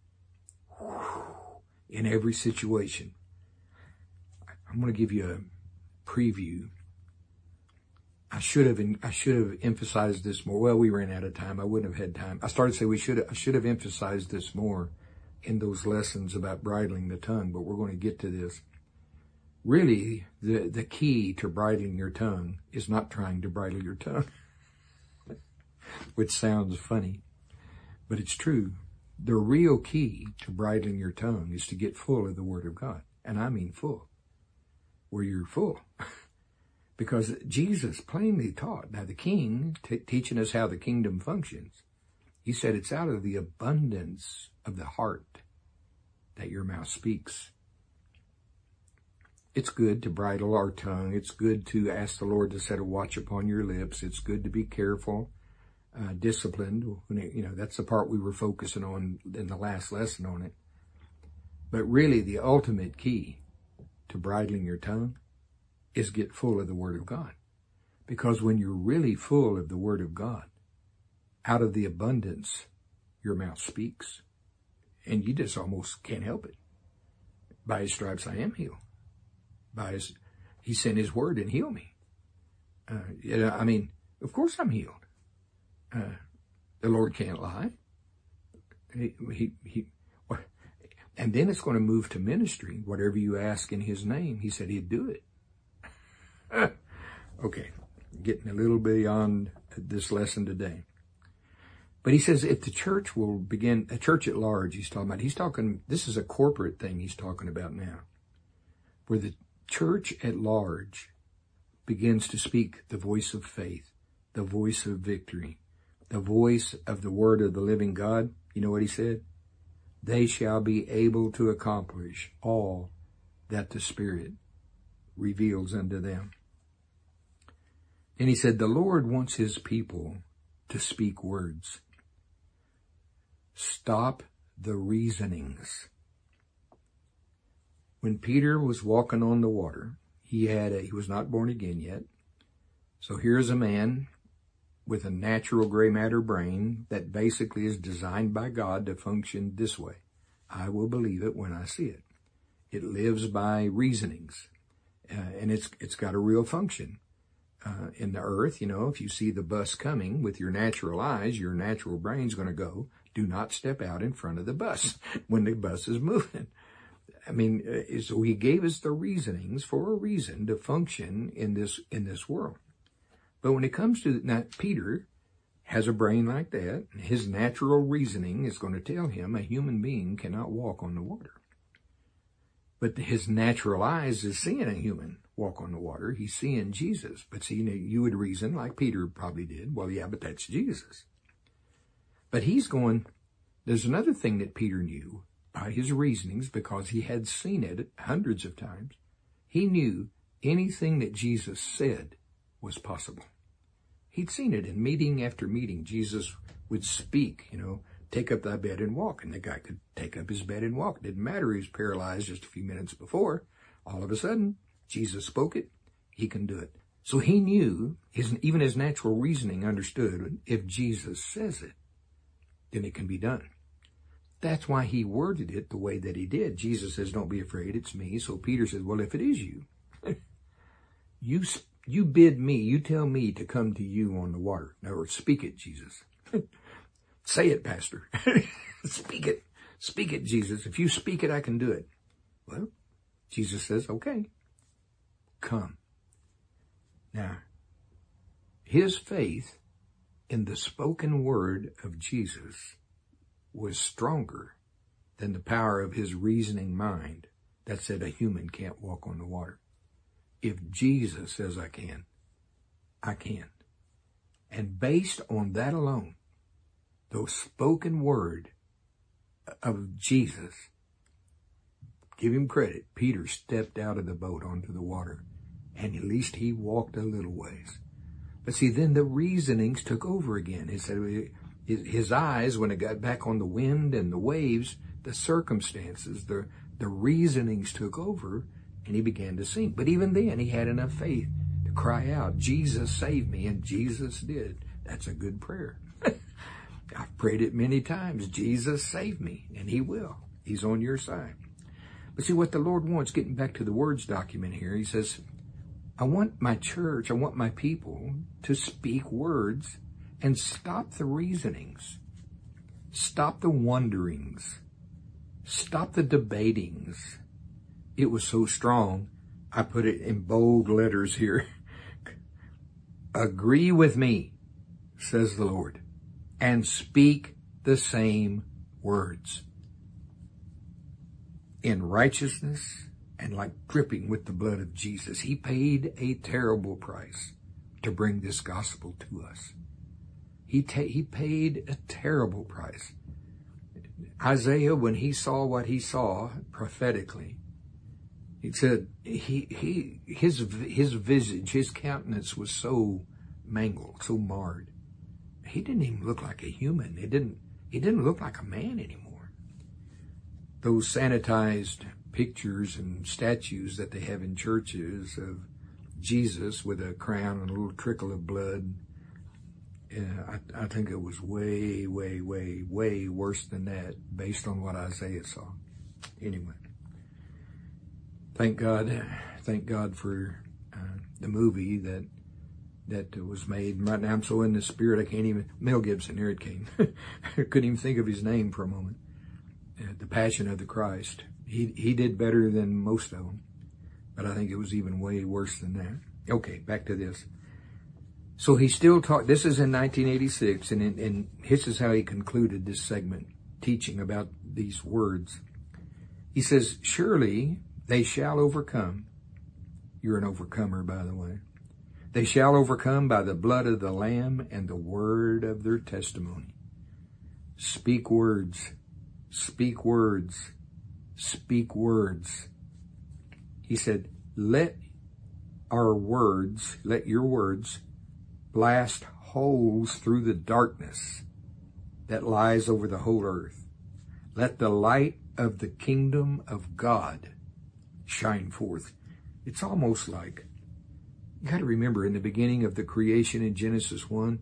In every situation. I'm going to give you a preview. I should have, I should have emphasized this more. Well, we ran out of time. I wouldn't have had time. I started to say we should, I should have emphasized this more in those lessons about bridling the tongue, but we're going to get to this. Really, the, the key to bridling your tongue is not trying to bridle your tongue, which sounds funny, but it's true. The real key to bridling your tongue is to get full of the Word of God. And I mean full, where you're full. Because Jesus plainly taught. Now the King, t- teaching us how the kingdom functions, he said it's out of the abundance of the heart that your mouth speaks. It's good to bridle our tongue. It's good to ask the Lord to set a watch upon your lips. It's good to be careful. Uh, disciplined, you know, that's the part we were focusing on in the last lesson on it. But really the ultimate key to bridling your tongue is get full of the Word of God. Because when you're really full of the Word of God, out of the abundance, your mouth speaks. And you just almost can't help it. By his stripes I am healed. By his, he sent his word and healed me. Uh, you know, I mean, of course I'm healed. Uh, the Lord can't lie. He, he, he, and then it's going to move to ministry. Whatever you ask in his name, he said he'd do it. Okay, getting a little beyond this lesson today. But he says if the church will begin, a church at large, he's talking about, he's talking, this is a corporate thing he's talking about now, where the church at large begins to speak the voice of faith, the voice of victory, the voice of the word of the living God. You know what he said? They shall be able to accomplish all that the Spirit reveals unto them. And he said, the Lord wants his people to speak words. Stop the reasonings. When Peter was walking on the water, he had a, he was not born again yet. So here's a man with a natural gray matter brain that basically is designed by God to function this way. I will believe it when I see it. It lives by reasonings, uh, and it's it's got a real function. Uh, in the earth, you know, if you see the bus coming with your natural eyes, your natural brain's going to go, do not step out in front of the bus when the bus is moving. I mean, uh, so he gave us the reasonings for a reason to function in this in this world. But when it comes to now, Peter has a brain like that. His natural reasoning is going to tell him a human being cannot walk on the water. But his natural eyes is seeing a human walk on the water. He's seeing Jesus. But see, you would reason, like Peter probably did, well, yeah, but that's Jesus. But he's going, there's another thing that Peter knew by his reasonings, because he had seen it hundreds of times. He knew anything that Jesus said was possible. He'd seen it in meeting after meeting. Jesus would speak, you know, take up thy bed and walk. And the guy could take up his bed and walk. It didn't matter. He was paralyzed just a few minutes before. All of a sudden, Jesus spoke it. He can do it. So he knew, his, even his natural reasoning understood, if Jesus says it, then it can be done. That's why he worded it the way that he did. Jesus says, don't be afraid, it's me. So Peter says, well, if it is you, you, you bid me, you tell me to come to you on the water. In other words, speak it, Jesus. Say it, Pastor. Speak it. Speak it, Jesus. If you speak it, I can do it. Well, Jesus says, okay, come. Now, his faith in the spoken word of Jesus was stronger than the power of his reasoning mind that said a human can't walk on the water. If Jesus says I can, I can. And based on that alone, the spoken word of Jesus, give him credit, Peter stepped out of the boat onto the water, and at least he walked a little ways. But see, then the reasonings took over again. He said his, his eyes, when it got back on the wind and the waves, the circumstances, the, the reasonings took over, and he began to sink. But even then, he had enough faith to cry out, Jesus, save me, and Jesus did. That's a good prayer. I've prayed it many times. Jesus, save me, and he will. He's on your side. But see, what the Lord wants, getting back to the words document here, he says, I want my church, I want my people to speak words and stop the reasonings, stop the wonderings, stop the debatings. It was so strong, I put it in bold letters here. Agree with me, says the Lord, and speak the same words in righteousness and like dripping with the blood of Jesus. He paid a terrible price to bring this gospel to us. He ta- he paid a terrible price. Isaiah, when he saw what he saw prophetically, he said he he his his visage, his countenance was so mangled, so marred. He didn't even look like a human. He didn't he didn't look like a man anymore. Those sanitized pictures and statues that they have in churches of Jesus with a crown and a little trickle of blood, uh, I, I think it was way, way, way, way worse than that based on what Isaiah saw. Anyway, thank God, thank God for uh, the movie that that was made. Right now I'm so in the spirit I can't even, Mel Gibson, here it came. I couldn't even think of his name for a moment. Uh, the Passion of the Christ. He he did better than most of them, but I think it was even way worse than that. Okay, back to this. So he still taught, this is in nineteen eighty-six, and, in, and this is how he concluded this segment, teaching about these words. He says, surely they shall overcome. You're an overcomer, by the way. They shall overcome by the blood of the Lamb and the word of their testimony. Speak words. Speak words. Speak words. He said, let our words, let your words blast holes through the darkness that lies over the whole earth. Let the light of the kingdom of God shine forth. It's almost like, you got to remember, in the beginning of the creation in Genesis one,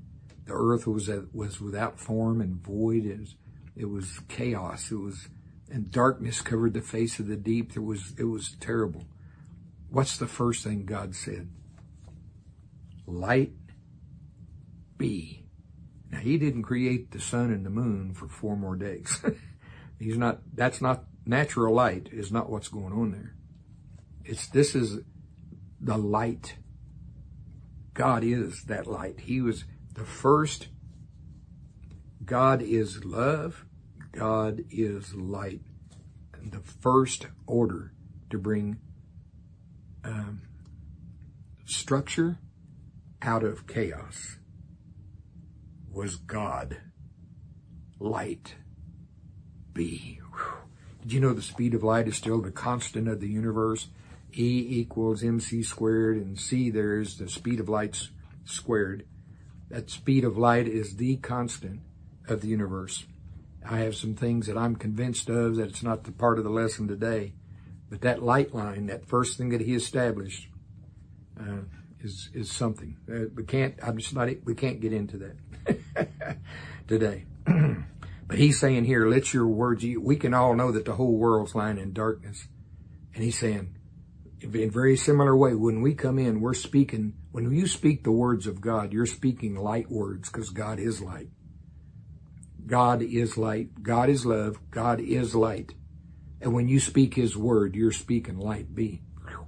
The earth was was without form and void. It was, it was chaos. It was, and darkness covered the face of the deep. There was, it was terrible. What's the first thing God said? Light be. Now, he didn't create the sun and the moon for four more days. He's not, that's not natural light is not what's going on there. It's, this is the light. God is that light. He was the first. God is love. God is light. And the first order to bring um, structure out of chaos was God. Light be. Whew. Did you know the speed of light is still the constant of the universe? E equals mc squared, and c there is the speed of light squared. That speed of light is the constant of the universe. I have some things that I'm convinced of that it's not the part of the lesson today, but that light line, that first thing that he established, uh, is is something. Uh, we can't. I'm just not. We can't get into that today. But he's saying here, let your words. We can all know that the whole world's lying in darkness, and he's saying, in a very similar way, when we come in, we're speaking. When you speak the words of God, you're speaking light words, because God is light. God is light. God is love. God is light. And when you speak his word, you're speaking light be.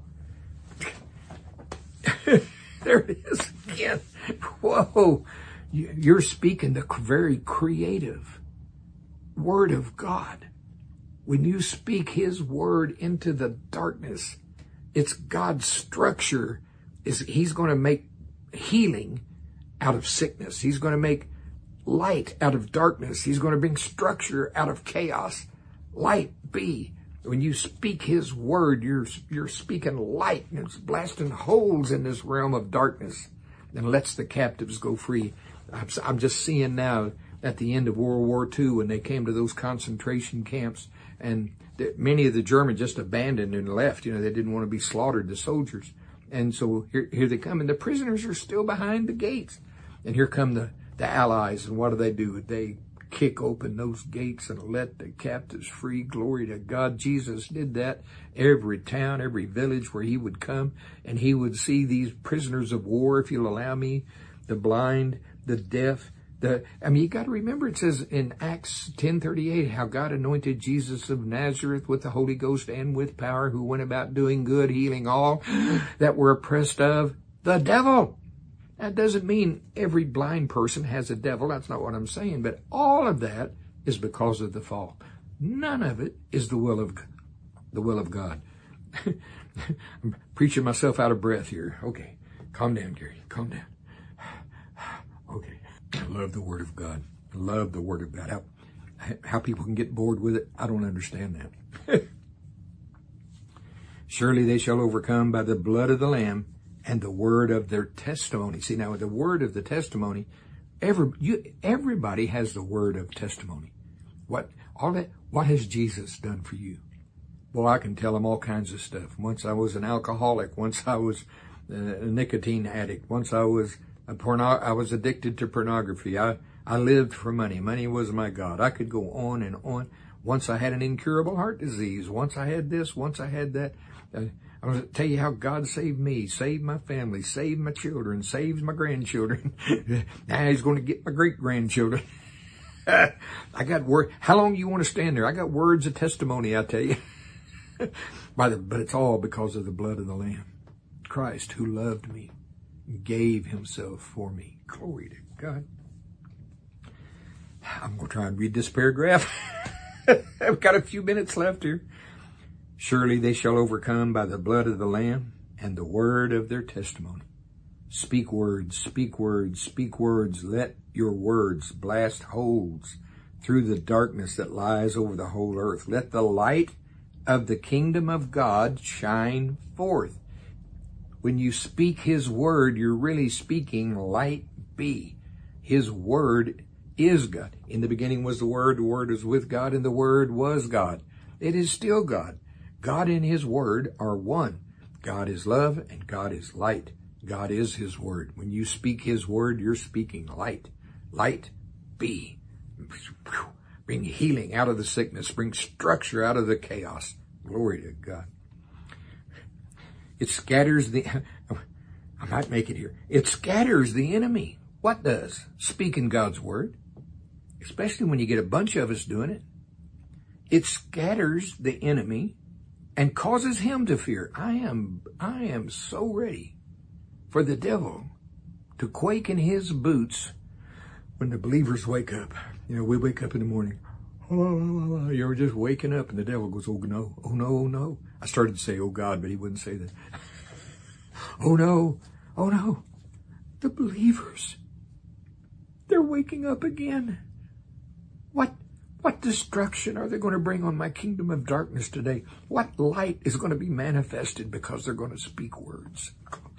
There it is again. Whoa. You're speaking the very creative word of God. When you speak his word into the darkness, it's God's structure. Is he's going to make healing out of sickness. He's going to make light out of darkness. He's going to bring structure out of chaos. Light be. When you speak his word, you're, you're speaking light, and it's blasting holes in this realm of darkness and lets the captives go free. I'm, I'm just seeing now at the end of World War Two, when they came to those concentration camps, and the, many of the Germans just abandoned and left. You know, they didn't want to be slaughtered, the soldiers. And so here, here they come, and the prisoners are still behind the gates. And here come the, the Allies, and what do they do? They kick open those gates and let the captives free. Glory to God. Jesus did that. Every town, every village where he would come, and he would see these prisoners of war, if you'll allow me, the blind, the deaf, the, I mean, you got to remember, it says in Acts ten thirty-eight, how God anointed Jesus of Nazareth with the Holy Ghost and with power, who went about doing good, healing all that were oppressed of the devil. That doesn't mean every blind person has a devil. That's not what I'm saying. But all of that is because of the fall. None of it is the will of the will of God. I'm preaching myself out of breath here. Okay, calm down, Gary. Calm down. Okay. I love the Word of God. I love the Word of God. How, how people can get bored with it, I don't understand that. Surely they shall overcome by the blood of the Lamb and the word of their testimony. See, now, the word of the testimony, every, you, everybody has the word of testimony. What, all that, what has Jesus done for you? Well, I can tell them all kinds of stuff. Once I was an alcoholic. Once I was a nicotine addict. Once I was a porno, I was addicted to pornography. I, I lived for money. Money was my God. I could go on and on. Once I had an incurable heart disease. Once I had this. Once I had that. Uh, I'm going to tell you how God saved me, saved my family, saved my children, saved my grandchildren. Now he's going to get my great-grandchildren. I got word. How long do you want to stand there? I got words of testimony, I tell you. By the, but it's all because of the blood of the Lamb. Christ, who loved me, gave himself for me. Glory to God. I'm going to try and read this paragraph. I've got a few minutes left here. Surely they shall overcome by the blood of the Lamb and the word of their testimony. Speak words, speak words, speak words. Let your words blast holes through the darkness that lies over the whole earth. Let the light of the kingdom of God shine forth. When you speak his word, you're really speaking light be. His word is God. In the beginning was the Word, the Word was with God, and the Word was God. It is still God. God and his word are one. God is love and God is light. God is his word. When you speak his word, you're speaking light. Light, be. Bring healing out of the sickness. Bring structure out of the chaos. Glory to God. It scatters the, I might make it here. It scatters the enemy. What does? Speaking God's word. Especially when you get a bunch of us doing it. It scatters the enemy and causes him to fear. I am, I am so ready for the devil to quake in his boots when the believers wake up. You know, we wake up in the morning. Oh, you're just waking up and the devil goes, oh no, oh no, oh no. I started to say, oh God, but he wouldn't say that. Oh no, oh no. The believers, they're waking up again. What, what destruction are they going to bring on my kingdom of darkness today? What light is going to be manifested because they're going to speak words?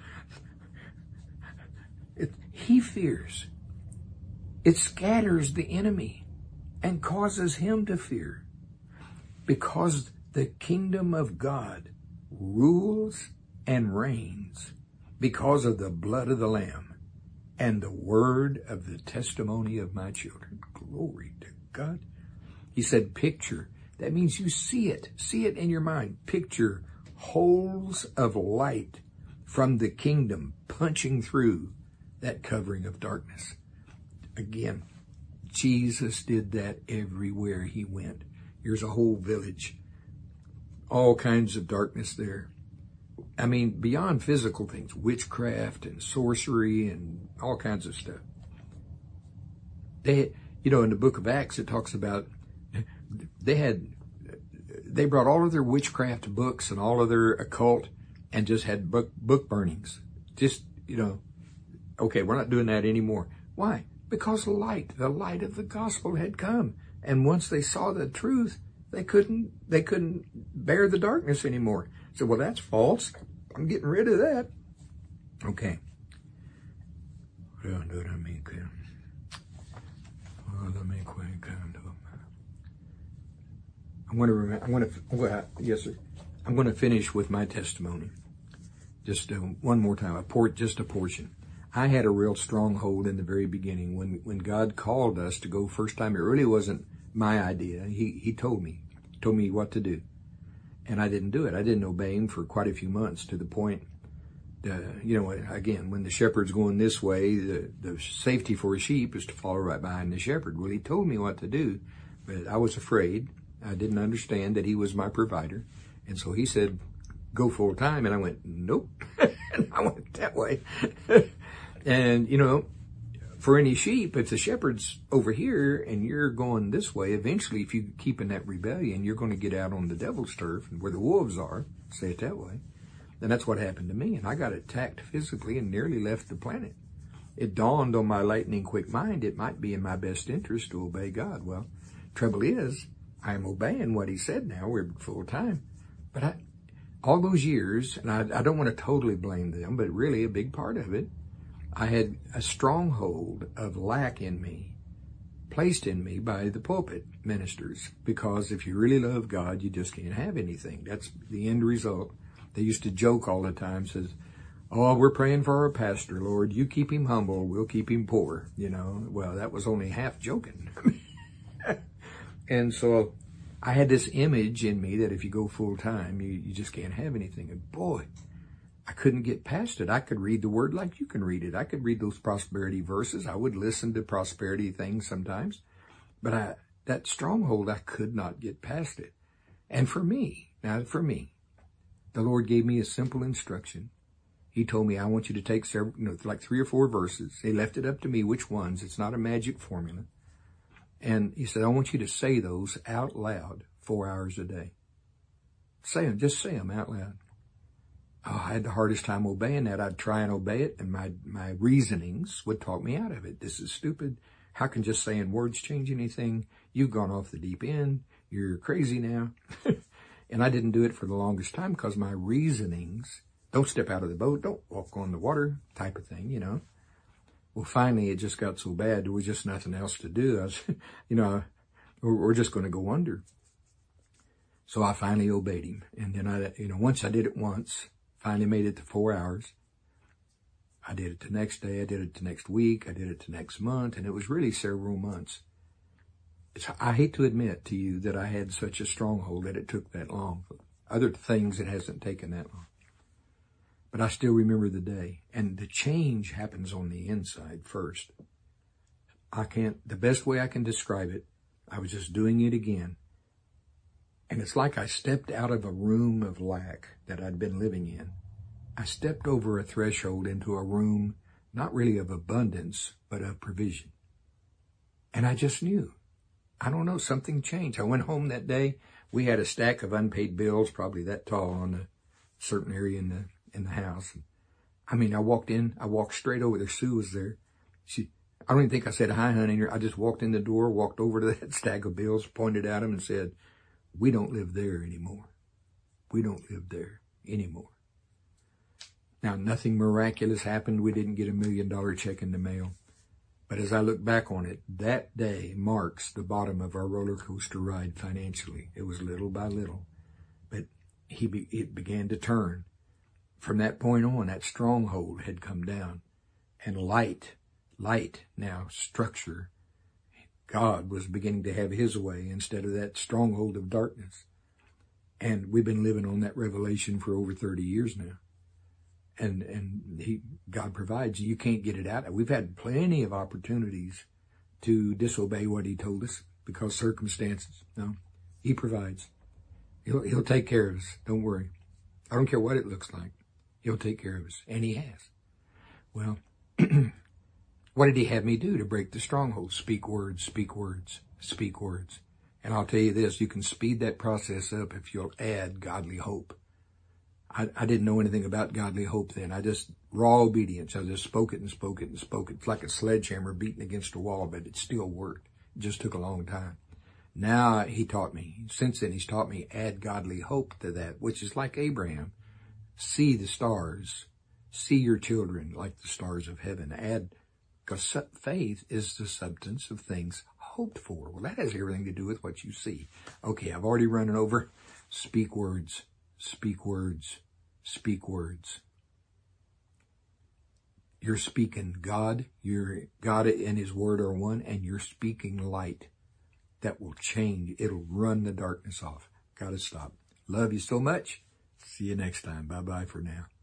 It, he fears. It scatters the enemy and causes him to fear, because the kingdom of God rules and reigns because of the blood of the Lamb and the word of the testimony of my children. Glory to God. He said, picture. That means you see it. See it in your mind. Picture holes of light from the kingdom punching through that covering of darkness. Again, Jesus did that everywhere he went. Here's a whole village. All kinds of darkness there. I mean, beyond physical things, witchcraft and sorcery and all kinds of stuff. They, you know, in the book of Acts, it talks about they had, they brought all of their witchcraft books and all of their occult and just had book, book burnings. Just, you know, okay, we're not doing that anymore. Why? Because light, the light of the gospel had come. And once they saw the truth, they couldn't, they couldn't bear the darkness anymore. So, well, that's false. I'm getting rid of that. Okay. I'm going to remember, I'm going to, well, yes, sir. I'm going to finish with my testimony. Just uh, one more time, a port, just a portion. I had a real stronghold in the very beginning when, when God called us to go first time. It really wasn't my idea. He, he told me, told me what to do. And I didn't do it. I didn't obey him for quite a few months, to the point, uh, you know, again, when the shepherd's going this way, the, the safety for a sheep is to follow right behind the shepherd. Well, he told me what to do, but I was afraid. I didn't understand that he was my provider. And so he said, go full time. And I went, nope. And I went that way. And, you know, for any sheep, if the shepherd's over here and you're going this way, eventually, if you keep in that rebellion, you're going to get out on the devil's turf where the wolves are, say it that way. And that's what happened to me. And I got attacked physically and nearly left the planet. It dawned on my lightning quick mind, it might be in my best interest to obey God. Well, trouble is, I'm obeying what he said now. We're full time. But I, all those years, and I, I don't want to totally blame them, but really a big part of it, I had a stronghold of lack in me, placed in me by the pulpit ministers, because if you really love God, you just can't have anything. That's the end result. They used to joke all the time, says, oh, we're praying for our pastor, Lord. You keep him humble, we'll keep him poor. You know, well, that was only half joking. And so I had this image in me that if you go full time, you, you just can't have anything. And boy, I couldn't get past it. I could read the word like you can read it. I could read those prosperity verses. I would listen to prosperity things sometimes. But I, that stronghold, I could not get past it. And for me, now for me, the Lord gave me a simple instruction. He told me, I want you to take several, you know, like three or four verses. He left it up to me which ones. It's not a magic formula. And he said, I want you to say those out loud four hours a day. Say them, just say them out loud. Oh, I had the hardest time obeying that. I'd try and obey it, and my, my reasonings would talk me out of it. This is stupid. How can just saying words change anything? You've gone off the deep end. You're crazy now. And I didn't do it for the longest time because my reasonings, don't step out of the boat, don't walk on the water type of thing, you know. Well, finally, it just got so bad, there was just nothing else to do. I was, you know, we're, we're just going to go under. So I finally obeyed him. And then I, you know, once I did it once, finally made it to four hours. I did it the next day. I did it the next week. I did it the next month. And it was really several months. It's, I hate to admit to you that I had such a stronghold that it took that long. Other things, it hasn't taken that long. But I still remember the day. And the change happens on the inside first. I can't, the best way I can describe it, I was just doing it again. And it's like I stepped out of a room of lack that I'd been living in. I stepped over a threshold into a room, not really of abundance, but of provision. And I just knew. I don't know, something changed. I went home that day. We had a stack of unpaid bills, probably that tall, on a certain area in the in the house. I mean, I walked in, I walked straight over there. Sue was there. She, I don't even think I said, hi, honey. I just walked in the door, walked over to that stack of bills, pointed at them and said, we don't live there anymore. We don't live there anymore. Now, nothing miraculous happened. We didn't get a million dollar check in the mail. But as I look back on it, that day marks the bottom of our roller coaster ride financially. It was little by little. But he be, it began to turn. From that point on, that stronghold had come down. And light, light now, structure. God was beginning to have his way instead of that stronghold of darkness. And we've been living on that revelation for over thirty years now. And, and he, God provides. You can't get it out. We've had plenty of opportunities to disobey what he told us because circumstances. No, he provides. He'll, he'll take care of us. Don't worry. I don't care what it looks like. He'll take care of us. And he has. Well, what did he have me do to break the stronghold? Speak words, speak words, speak words. And I'll tell you this, you can speed that process up if you'll add godly hope. I, I didn't know anything about godly hope then. I just, raw obedience. I just spoke it and spoke it and spoke it. It's like a sledgehammer beating against a wall, but it still worked. It just took a long time. Now he taught me, since then he's taught me, add godly hope to that, which is like Abraham. See the stars. See your children like the stars of heaven. Add, because faith is the substance of things hoped for. Well, that has everything to do with what you see. Okay, I've already run it over. Speak words. Speak words, speak words. You're speaking God, you're, God and his word are one, and you're speaking light that will change. It'll run the darkness off. Gotta stop. Love you so much. See you next time. Bye-bye for now.